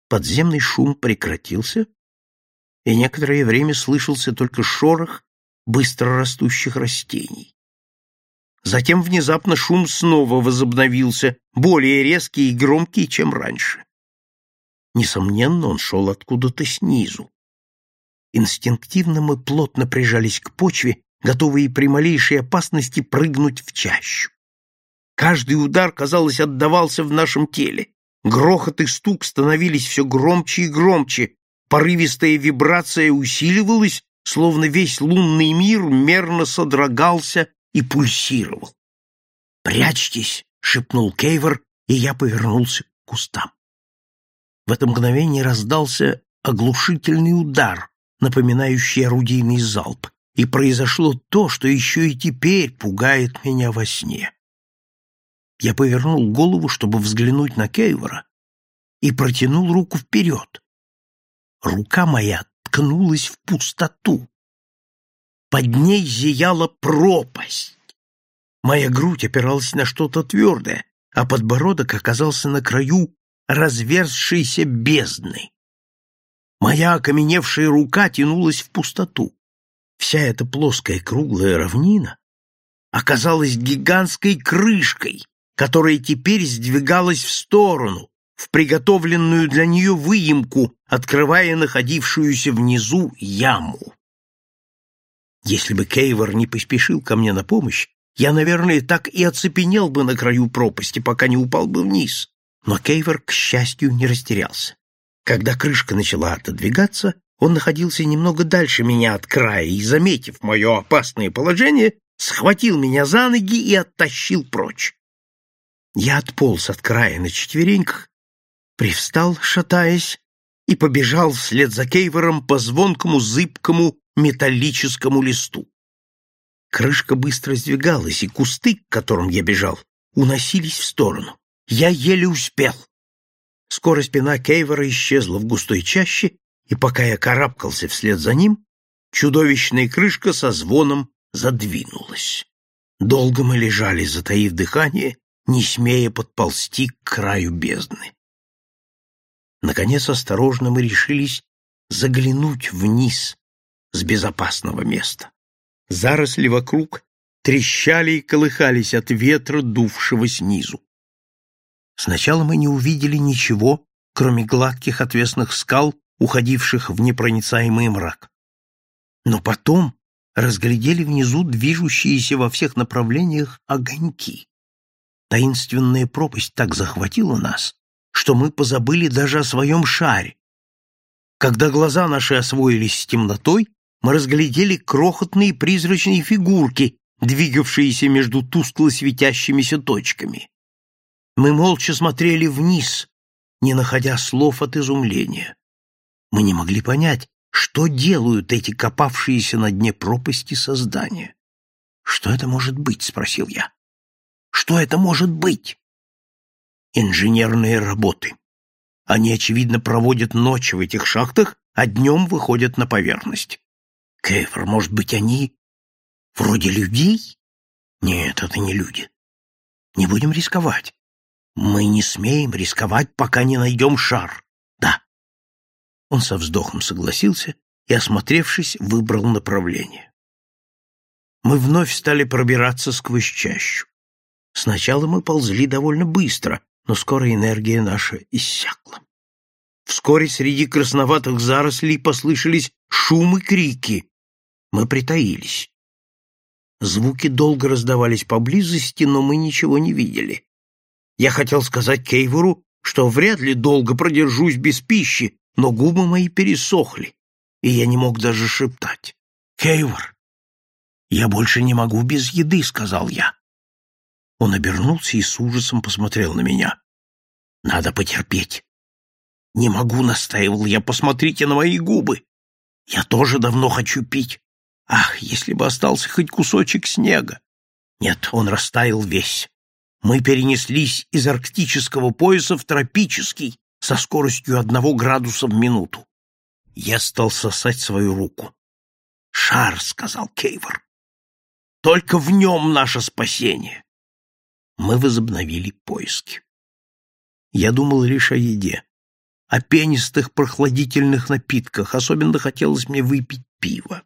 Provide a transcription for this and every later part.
подземный шум прекратился, и некоторое время слышался только шорох быстро растущих растений. Затем внезапно шум снова возобновился, более резкий и громкий, чем раньше. Несомненно, он шел откуда-то снизу. Инстинктивно мы плотно прижались к почве, готовые при малейшей опасности прыгнуть в чащу. Каждый удар, казалось, отдавался в нашем теле. Грохот и стук становились все громче и громче, порывистая вибрация усиливалась, словно весь лунный мир мерно содрогался и пульсировал. «Прячьтесь!» — шепнул Кейвор, и я повернулся к кустам. В это мгновение раздался оглушительный удар, напоминающий орудийный залп, и произошло то, что еще и теперь пугает меня во сне. Я повернул голову, чтобы взглянуть на Кейвора, и протянул руку вперед. Рука моя ткнулась в пустоту. Под ней зияла пропасть. Моя грудь опиралась на что-то твердое, а подбородок оказался на краю разверзшейся бездны. Моя окаменевшая рука тянулась в пустоту. Вся эта плоская круглая равнина оказалась гигантской крышкой, которая теперь сдвигалась в сторону, в приготовленную для нее выемку, открывая находившуюся внизу яму. Если бы Кейвор не поспешил ко мне на помощь, я, наверное, так и оцепенел бы на краю пропасти, пока не упал бы вниз. Но Кейвор, к счастью, не растерялся. Когда крышка начала отодвигаться, он находился немного дальше меня от края и, заметив мое опасное положение, схватил меня за ноги и оттащил прочь. Я отполз от края на четвереньках, привстал, шатаясь, и побежал вслед за Кейвором по звонкому, зыбкому металлическому листу. Крышка быстро сдвигалась, и кусты, к которым я бежал, уносились в сторону. Я еле успел. Скоро спина Кейвора исчезла в густой чаще, и пока я карабкался вслед за ним, чудовищная крышка со звоном задвинулась. Долго мы лежали, затаив дыхание, не смея подползти к краю бездны. Наконец, осторожно мы решились заглянуть вниз с безопасного места. Заросли вокруг трещали и колыхались от ветра, дувшего снизу. Сначала мы не увидели ничего, кроме гладких отвесных скал, уходивших в непроницаемый мрак. Но потом разглядели внизу движущиеся во всех направлениях огоньки. Таинственная пропасть так захватила нас, что мы позабыли даже о своем шаре. Когда глаза наши освоились с темнотой, мы разглядели крохотные призрачные фигурки, двигавшиеся между тускло светящимися точками. Мы молча смотрели вниз, не находя слов от изумления. Мы не могли понять, что делают эти копавшиеся на дне пропасти создания. «Что это может быть?» — спросил я. «Что это может быть?» «Инженерные работы. Они, очевидно, проводят ночь в этих шахтах, а днем выходят на поверхность. Кейвор, может быть, они вроде людей?» «Нет, это не люди. Не будем рисковать. Мы не смеем рисковать, пока не найдем шар. Да». Он со вздохом согласился и, осмотревшись, выбрал направление. Мы вновь стали пробираться сквозь чащу. Сначала мы ползли довольно быстро, но скоро энергия наша иссякла. Вскоре среди красноватых зарослей послышались шум и крики. Мы притаились. Звуки долго раздавались поблизости, но мы ничего не видели. Я хотел сказать Кейвору, что вряд ли долго продержусь без пищи, но губы мои пересохли, и я не мог даже шептать. «Кейвор, я больше не могу без еды», — сказал я. Он обернулся и с ужасом посмотрел на меня. «Надо потерпеть». «Не могу», — настаивал я, — «посмотрите на мои губы. Я тоже давно хочу пить. Ах, если бы остался хоть кусочек снега». Нет, он растаял весь. Мы перенеслись из арктического пояса в тропический со скоростью 1 градуса в минуту. Я стал сосать свою руку. «Шар», — сказал Кейвор. «Только в нем наше спасение». Мы возобновили поиски. Я думал лишь о еде. о пенистых прохладительных напитках, особенно хотелось мне выпить пиво.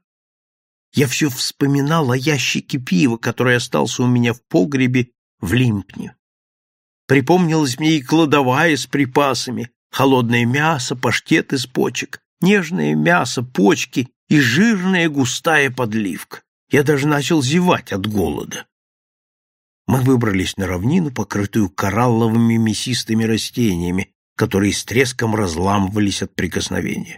Я все вспоминал о ящике пива, который остался у меня в погребе в Лимпне. Припомнилась мне и кладовая с припасами, холодное мясо, паштет из почек, нежное мясо, почки и жирная густая подливка. Я даже начал зевать от голода. Мы выбрались на равнину, покрытую коралловыми мясистыми растениями, которые с треском разламывались от прикосновения.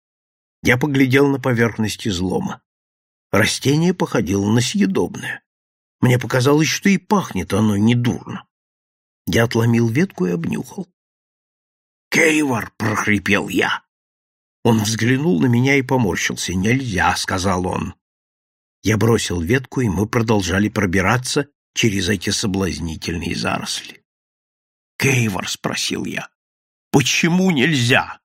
Я поглядел на поверхность излома. Растение походило на съедобное. Мне показалось, что и пахнет оно недурно. Я отломил ветку и обнюхал. «Кейвор!» — прохрипел я. Он взглянул на меня и поморщился. «Нельзя!» — сказал он. Я бросил ветку, и мы продолжали пробираться через эти соблазнительные заросли. «Кейвор!» — спросил я. «Почему нельзя?»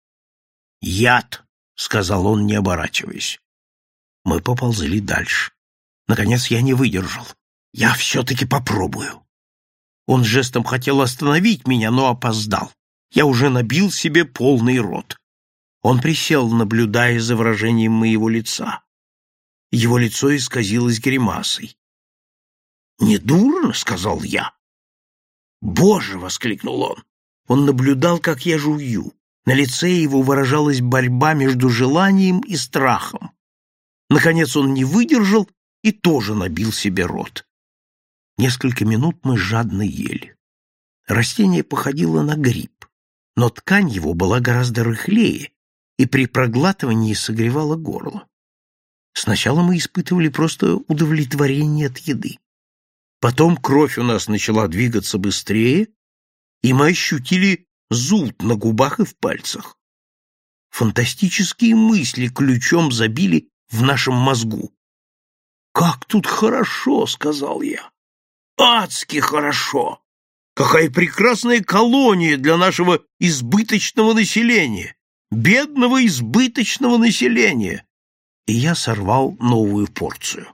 «Яд!» — сказал он, не оборачиваясь. Мы поползли дальше. Наконец я не выдержал. «Я все-таки попробую». Он жестом хотел остановить меня, но опоздал. Я уже набил себе полный рот. Он присел, наблюдая за выражением моего лица. Его лицо исказилось гримасой. «Недурно», — сказал я. «Боже!» — воскликнул он. Он наблюдал, как я жую. На лице его выражалась борьба между желанием и страхом. Наконец он не выдержал и тоже набил себе рот. Несколько минут мы жадно ели. Растение походило на гриб, но ткань его была гораздо рыхлее и при проглатывании согревала горло. Сначала мы испытывали просто удовлетворение от еды. Потом кровь у нас начала двигаться быстрее, и мы ощутили зуд на губах и в пальцах. Фантастические мысли ключом забили в нашем мозгу. «Как тут хорошо!» — сказал я. «Адски хорошо! Какая прекрасная колония для нашего избыточного населения! Бедного избыточного населения!» И я сорвал новую порцию.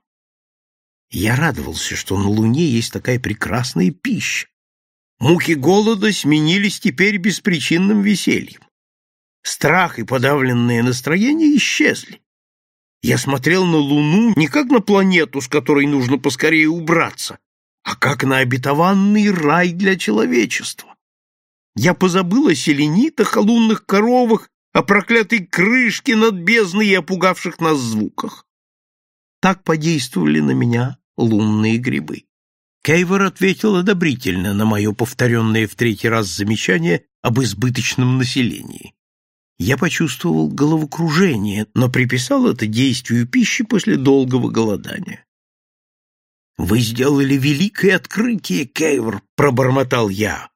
Я радовался, что на Луне есть такая прекрасная пища. Муки голода сменились теперь беспричинным весельем. Страх и подавленное настроение исчезли. Я смотрел на Луну не как на планету, с которой нужно поскорее убраться, а как на обетованный рай для человечества. Я позабыл о селенитах, о лунных коровах, о проклятой крышке над бездной и о пугавших нас звуках. Так подействовали на меня лунные грибы. Кейвор ответил одобрительно на мое повторенное в третий раз замечание об избыточном населении. Я почувствовал головокружение, но приписал это действию пищи после долгого голодания. «Вы сделали великое открытие, Кейвор», — пробормотал я.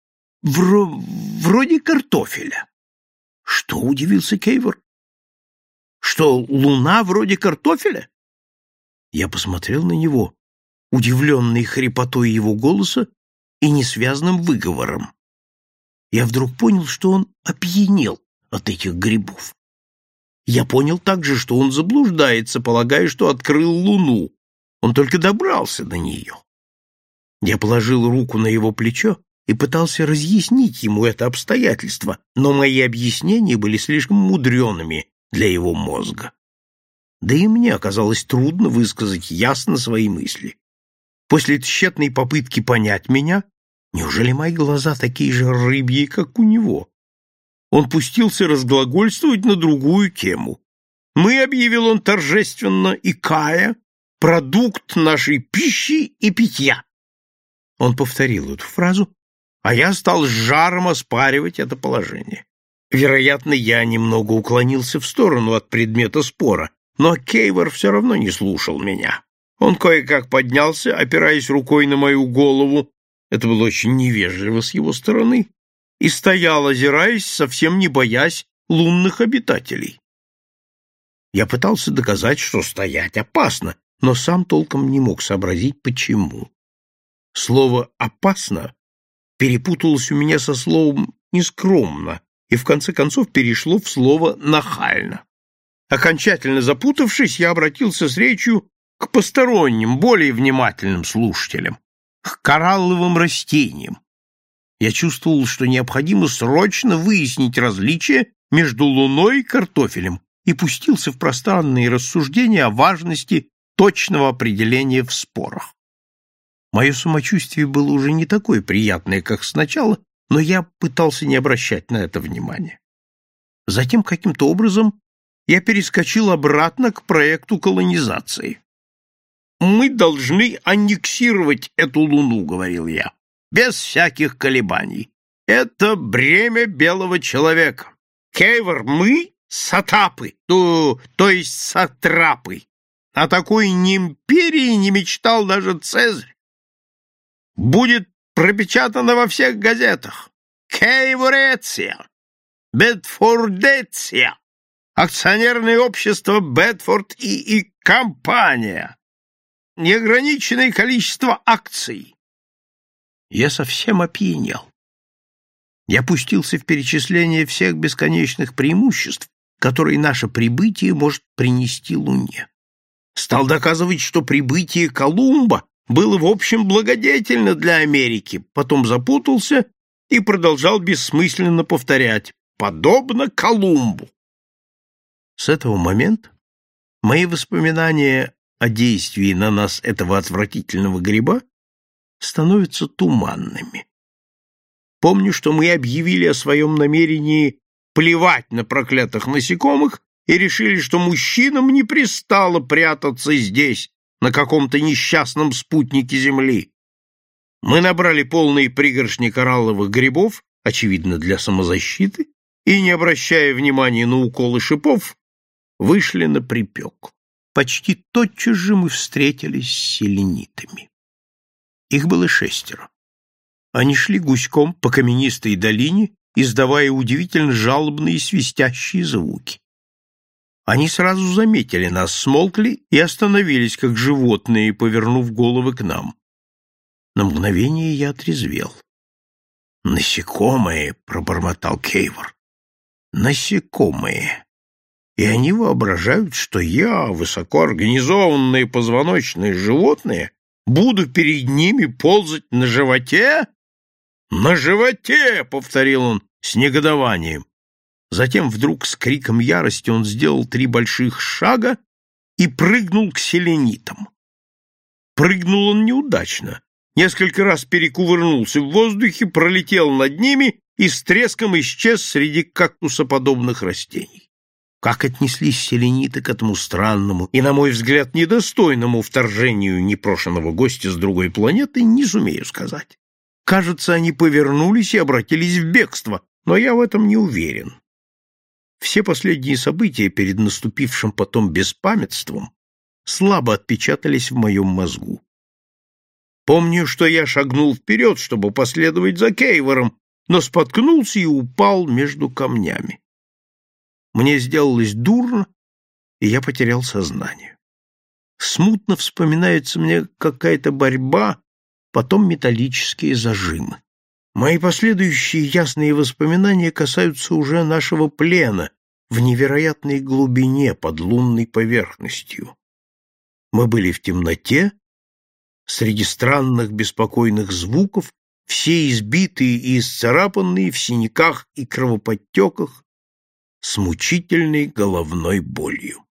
«Вроде картофеля». «Что?» — удивился Кейвор. «Что, Луна вроде картофеля?» Я посмотрел на него, удивленный хрипотой его голоса и несвязным выговором. Я вдруг понял, что он опьянел от этих грибов. Я понял также, что он заблуждается, полагая, что открыл Луну. Он только добрался до нее. Я положил руку на его плечо и пытался разъяснить ему это обстоятельство, но мои объяснения были слишком мудреными для его мозга. Да и мне оказалось трудно высказать ясно свои мысли. После тщетной попытки понять меня, неужели мои глаза такие же рыбьи, как у него? Он пустился разглагольствовать на другую тему. «Мы, — объявил он торжественно и кая, — продукт нашей пищи и питья». Он повторил эту фразу, а я стал с жаром оспаривать это положение. Вероятно, я немного уклонился в сторону от предмета спора, но Кейвор все равно не слушал меня. Он кое-как поднялся, опираясь рукой на мою голову, это было очень невежливо с его стороны, и стоял, озираясь, совсем не боясь лунных обитателей. Я пытался доказать, что стоять опасно, но сам толком не мог сообразить, почему. Слово «опасно» перепуталось у меня со словом «нескромно» и в конце концов перешло в слово «нахально». Окончательно запутавшись, я обратился с речью к посторонним, более внимательным слушателям, к коралловым растениям. Я чувствовал, что необходимо срочно выяснить различие между Луной и картофелем, и пустился в пространные рассуждения о важности точного определения в спорах. Мое самочувствие было уже не такое приятное, как сначала, но я пытался не обращать на это внимания. Затем каким-то образом я перескочил обратно к проекту колонизации. «Мы должны аннексировать эту Луну», — говорил я, — «без всяких колебаний. Это бремя белого человека. Кейвор, мы сатапы, то есть сатрапы. О такой ни империи не мечтал даже Цезарь. Будет пропечатано во всех газетах. Кейвореция, Бетфордеция, акционерное общество Бетфорд и компания, неограниченное количество акций». Я совсем опьянел. Я пустился в перечисление всех бесконечных преимуществ, которые наше прибытие может принести Луне. Стал доказывать, что прибытие Колумба было в общем благодетельно для Америки, потом запутался и продолжал бессмысленно повторять «подобно Колумбу». С этого момента мои воспоминания о действии на нас этого отвратительного гриба становятся туманными. Помню, что мы объявили о своем намерении плевать на проклятых насекомых и решили, что мужчинам не пристало прятаться здесь, на каком-то несчастном спутнике Земли. Мы набрали полные пригоршни коралловых грибов, очевидно, для самозащиты, и, не обращая внимания на уколы шипов, вышли на припек. Почти тотчас же мы встретились с селенитами. Их было 6. Они шли гуськом по каменистой долине, издавая удивительно жалобные свистящие звуки. Они сразу заметили нас, смолкли и остановились, как животные, повернув головы к нам. На мгновение я отрезвел. «Насекомые!» — пробормотал Кейвор. «Насекомые! И они воображают, что я, высокоорганизованное позвоночное животное, буду перед ними ползать на животе?» «На животе!» — повторил он с негодованием. Затем вдруг с криком ярости он сделал 3 больших шага и прыгнул к селенитам. Прыгнул он неудачно, несколько раз перекувырнулся в воздухе, пролетел над ними и с треском исчез среди кактусоподобных растений. Как отнеслись селениты к этому странному и, на мой взгляд, недостойному вторжению непрошеного гостя с другой планеты, не сумею сказать. Кажется, они повернулись и обратились в бегство, но я в этом не уверен. Все последние события перед наступившим потом беспамятством слабо отпечатались в моем мозгу. Помню, что я шагнул вперед, чтобы последовать за Кейвором, но споткнулся и упал между камнями. Мне сделалось дурно, и я потерял сознание. Смутно вспоминается мне какая-то борьба, потом металлические зажимы. Мои последующие ясные воспоминания касаются уже нашего плена в невероятной глубине под лунной поверхностью. Мы были в темноте, среди странных беспокойных звуков, все избитые и исцарапанные в синяках и кровоподтеках, с мучительной головной болью.